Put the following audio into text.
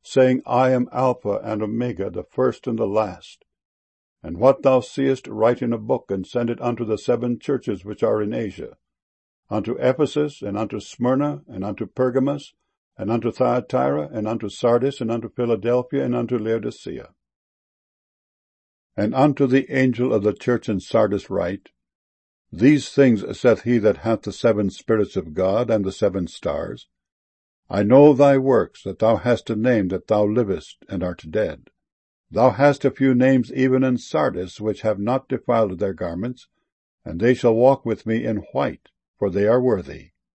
saying, I am Alpha and Omega, the first and the last. And what thou seest write in a book, and send it unto the 7 churches which are in Asia, unto Ephesus, and unto Smyrna, and unto Pergamos, and unto Thyatira, and unto Sardis, and unto Philadelphia, and unto Laodicea. And unto the angel of the church in Sardis write, These things saith he that hath the 7 spirits of God, and the 7 stars. I know thy works, that thou hast a name, that thou livest, and art dead. Thou hast a few names even in Sardis, which have not defiled their garments, and they shall walk with me in white, for they are worthy.